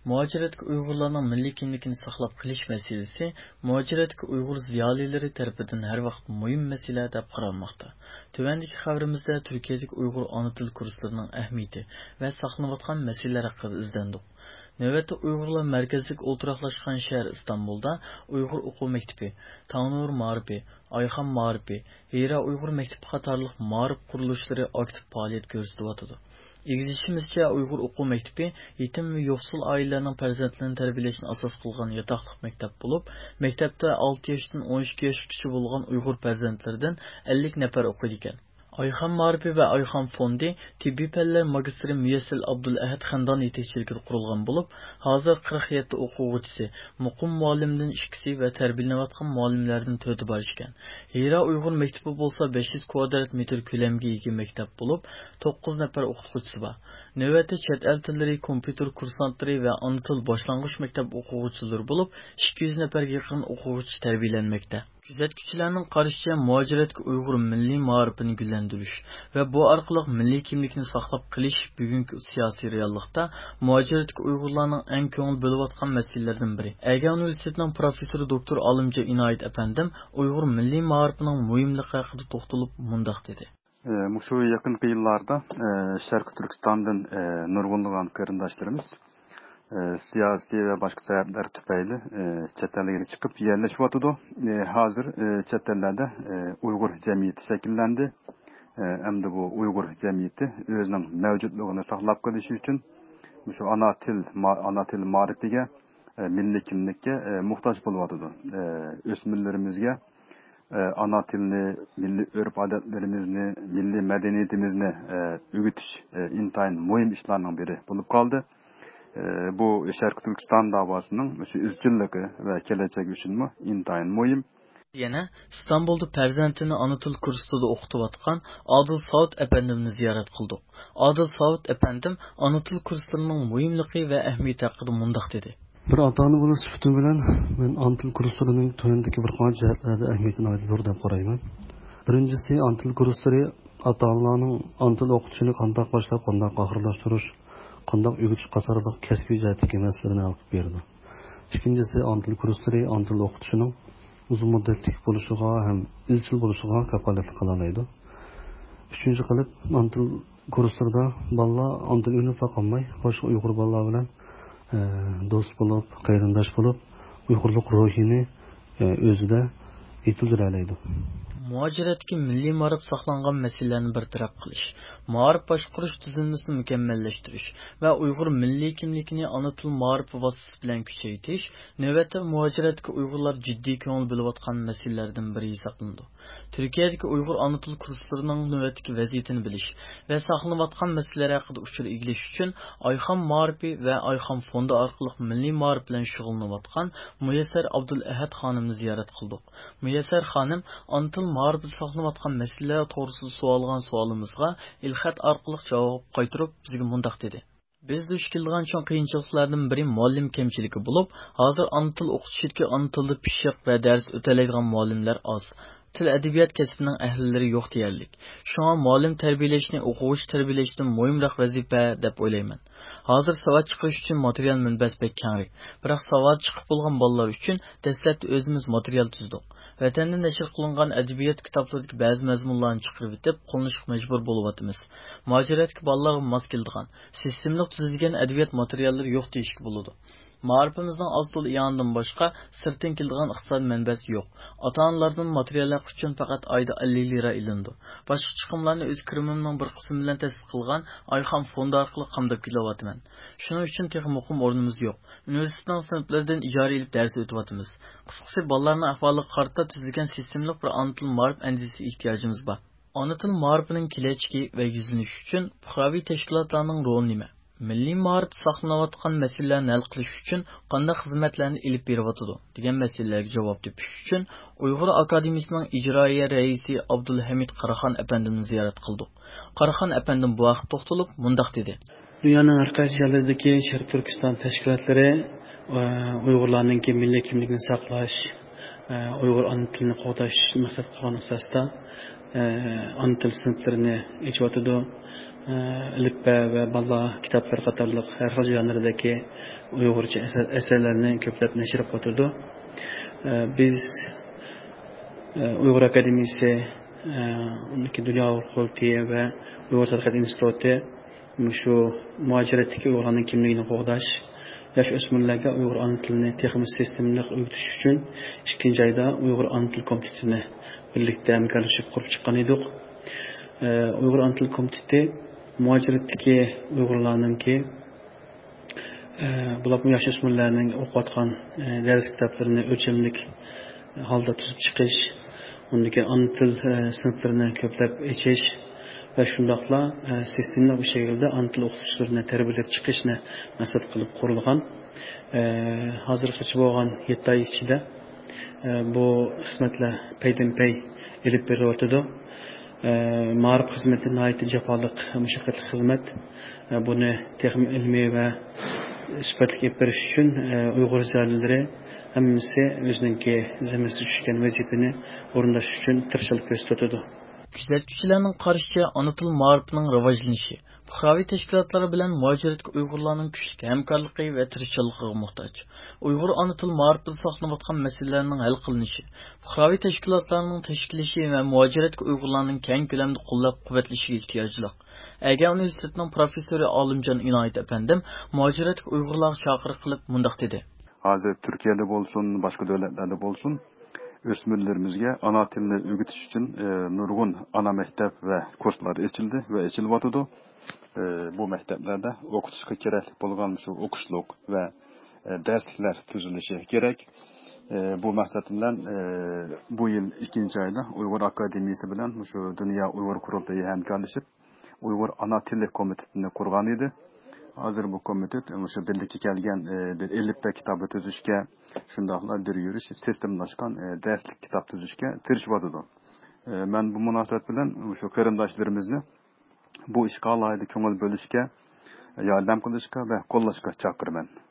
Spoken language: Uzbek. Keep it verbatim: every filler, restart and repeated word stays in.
Muhaciratdagi Uyg'urlarning milliy kimligini saqlab qilish masalasi muhaciratdagi Uyg'ur ziyolilari tomonidan har vaqt muhim masala deb qaralmoqda. Tuvandagi xabarimizda Turkiyadagi Uyg'ur ona til kurslarining ahamiyati va saqlanayotgan masalalar haqida izlandik. Navbatda Uyg'urlar markazlik o'ltiraqlashgan shahar Istanbulda Uyg'ur o'quv maktabi, Tanur Ma'rifi, Ayxon Ma'rifi, Hira Uyg'ur maktabi qatorliq ma'rif qurilishlari aktiv faoliyat ko'rsatyotdi. İlgilişimizce Uyghur Okul Mektebi yetim ve yoksul ailelerinin farzandlarini terbiyeleşini asas kılgan yataklık mektep bulup, mektepte altı yaşdan on iki yaş kişi bulgan Uyghur farzandlardan ellik nefer okuydiken. Ayxon Ma'rifi ve Ayxon Fondi tibbi peller magistri Müyessil Abdülahad Xandan yetekçilikte kurulgan bulup, hazır qirq yetti o'quvchisi, muqim muallimden ikkisi ve terbiyelenayotgan muallimlerden to'rti bar ekan. Hira Uyghur mektebi bolsa besh yuz kvadrat metr ko'lamga ega mektep bulup, to'qqiz nefer o'qituvchisi bor. Navbatda chet el tillari, kompyuter kursantlari ve ana til boshlang'ich mektep o'quvchilari bulup, ikki yuz neferga yaqin o'quvchi terbiyelenmekte. Kuzatuvchilarning qarashicha muhaciratga Uyg'ur milliy ma'rifini gullantirish va bu orqali milliy kimlikni saqlab qilish bugungi siyosiy reallikda muhaciratga Uyg'urlarning eng ko'ngil bo'layotgan masalalardan biri. Aga universitetining professori doktor Olimja Inoyat apandim Uyg'ur milliy ma'rifining muhimligi haqida to'xtalib mundoq dedi. Mushu yaqinqi yillarda Sharq Turkistondan nurg'unlagan qarindoshlarimiz siyasi ve başka sebepler tüfeyle chet elga chiqib yerleşiyotidu. Hazır chet ellerde Uygur cemiyeti şekillendi. Endi bu Uygur cemiyeti özünün mevcutluğunu saqlab qilish uchun şu ana til ana til ma'rifiga, milliy kimlikka muhtoj bo'lyapti. O'smirlarimizga ana tilni, milliy urf-odatlarimizni, milliy madaniyatimizni o'g'itish intayin muhim ishlarning biri bo'lib qoldi. Bu Sharq Turkiston davasının izchilligi ve kelajak uchunmi intayin muhim. Yana İstanbul'da farzandini ana til kursida o'qitayotgan Adil Saud efendimni ziyorat qildik. Adil Saud efendim ana til kurslarining muhimligi va ahamiyati haqida mundoq dedi. Bir ota-ona bo'lish sifatim bilan men ana til kurslarining to'yindagi bir qancha jihatlarda ahamiyatini zo'r deb qarayman. Birinchisi ana til kurslari ota-onalarning ana til o'qitishini qanday boshlab, qanday oxirlashtirish, qanday o'g'itish qatorliq kasbiy jihatdagi masalalarni olib berdi. Ikkinchisi ana til kurslari ana til o'qitishining uzun muddatli bo'lishiga ham izchil bo'lishiga kafolat qiladi. Uchinchi qilib ana til kurslarida bolalar ana til o'rganib qolmay, boshqa Uyg'ur bolalar bilan do'st bo'lib, qarindosh bo'lib, Uyg'urlik ruhini o'zida yetildiradi. Muhaciratga milliy ma'rif saqlangan masalalarni bartaraf qilish, ma'rif boshqarish tuzilmasini mukammallashtirish va Uyg'ur milliy kimligini ana til ma'rifi vositasi bilan kuchaytirish navbatda muhaciratga Uyg'urlar jiddiy ko'ngil bo'layotgan masalalardan biri hisoblanadi. Turkiyadagi Uyg'ur ana til kurslarining navbatdagi vaziyatini bilish va saqlanayotgan masalalar haqida uchur egish uchun Ayxon Ma'rifi va Ayxon Fondi orqali milliy ma'rif bilan shug'ullanayotgan Müyesser Abdülahad xonimni ziyorat qildik. Müyesser xonim ana til ma'rifni saqlanayotgan masalalar to'g'risida so'ralgan savolimizga ilxat orqali javob qaytarib bizga mundoq dedi. Biz duch kelgan cho'ng qiyinchiliklardan biri muallim kamchiligi bo'lib, hozir ana til o'qitishga ana tilda pishiq va dars o'talaydigan muallimlar oz. Til adabiyot kasbining ahllari yo'q deyarlik. Shunga muallim tarbiyalashni o'quvchi tarbiyalashdan muhimroq vazifa deb o'ylayman. Hozir savad chiqish uchun material manbasi pek keng. Biroq savad chiqib bo'lgan bolalar uchun dastlabda o'zimiz material tuzdik. Vatanda nashr qilingan adabiyot kitoblaridagi ba'zi mazmunlarni chiqarib etib, qo'llanishga majbur bo'lyapmiz. Muhaciratga bolalarga mos keladigan, sistemli tuzilgan adabiyot materiallari yo'q deyishga bo'ladi. Ma'rifimizning az to'la yandan boshqa sirtdan keladigan iqtisod manbasi yo'q. Ota-onalardan materiallar uchun faqat oyda ellik lira ilindi. Boshqa chiqimlarni o'z kirimimning bir qismi bilan tasdiq qilgan Ayxon fondi orqali qamdab kelyapman. Shuning uchun texnik muqim o'rnimiz yo'q. Universitetning sinflaridan ijara olib dars o'tyapmiz. Qisqasi bolalarning ahvoliga qarata tuzilgan sistemli bir ana til ma'rif anjisi ehtiyojimiz bor. Ana til ma'rifining kelajagi va yuzlanishi uchun fuqaroviy tashkilotlarning roli nima? Milliy ma'rif saqlanayotgan masalalarni hal qilish uchun qanday xizmatlarni olib beryapti degan masalalarga javob topish uchun Uyg'ur akademiyasining ijroiya raisi Abdulhamid Qaraxon apandimni ziyorat qildik. Qaraxon apandim bu vaqt to'xtalib mundoq dedi. Dunyoning har qaysi joylaridagi Sharq Turkiston tashkilotlari Uyg'urlarning milliy kimligini saqlash Uyghur ana tilini qo'g'dash maqsad qilgan asosda ana til sinflarini echyotidu ilippa va balla kitoblar qatorliq har xil janrdagi uyg'urcha asarlarni ko'plab nashr qilib biz Uyg'ur akademiyasi, undaki Dunyo qurultiyi va Uyg'ur tadqiqot instituti shu muajiratdagi Uyg'urlarning kimligini qo'g'dash, yosh o'smirlarga Uyg'ur ana tilini texnik sistemli o'rgatish uchun ikkinchi oyda Uyg'ur ana til komitetini birlikda hamkorlashib qurib chiqqan edik. Uyg'ur ana til komiteti muajiratdagi Uyg'urlarningki bular yosh o'smirlarning o'qiyotgan dars kitoblarini o'lchamlik holda tuzib chiqish, undaki ana til sinflarini ko'plab echish va shundaqla sistemli bir shaklda ana til o'qituvchilarini tarbiyalab chiqishni maqsad qilib qurilgan. Hozirgacha bo'lgan yetti oy ichida bu xizmatlar paydan-pay elib berilyotdi. Ma'rif xizmati nihoyatda jafoliq, mushaqqatli xizmat. Buni texnik ilmiy va sifatli olib berish uchun Uyg'ur ziyolilari hammasi o'zininki zimmasiga tushgan vazifani o'rinlash uchun tirishchilik ko'rsatadi. Күзәтүчеләрнең карашча, ана тел мa'rifining rivojlanishi fuqaroviy tashkilotlar bilan muajiratga Uyg'urlarning kuchli hamkorligi va tirishchiligiga muhtoj. Uyg'ur ana til ma'rifida saqlanayotgan masalalarning hal qilinishi, fuqaroviy tashkilotlarning tashkilishi va muajiratga Uyg'urlarning keng ko'lamda qo'llab-quvvatlashiga ehtiyojliq. Әгә университетның профессоры Алымҗан Инаят әфәндем muajiratga Uyg'urlarga chaqiriq qilib mundaq dedi. Hozir Turkiyada bo'lsin, boshqa davlatlarda bo'lsin, o'smirlarimizga ana tilni o'rgatish uchun e, nurg'un ana maktab va kurslar ochildi va ochilyotdi. E, bu maktablarda o'qitishga kerak bo'lgan shu o'qishliq va e, darsliklar tuzilishi kerak. E, bu maqsad bilan e, bu yil ikkinchi oyda Uyg'ur akademiyasi bilan shu Dunyo Uyg'ur qurultiyi hamkorlashib Uyg'ur ana tili komitetini qurgan edi. Hozir bu komitet o'sha birlikka kelgan bir ellikta kitobni tuzishga, shundaqla bir yurish sistemlashgan darslik kitob tuzishga tirishibdi. Men bu munosabat bilan o'sha qarindoshlarimizni bu ishga alohida ko'ngil bo'lishga, yordam qilishga va qo'llashga chaqiraman.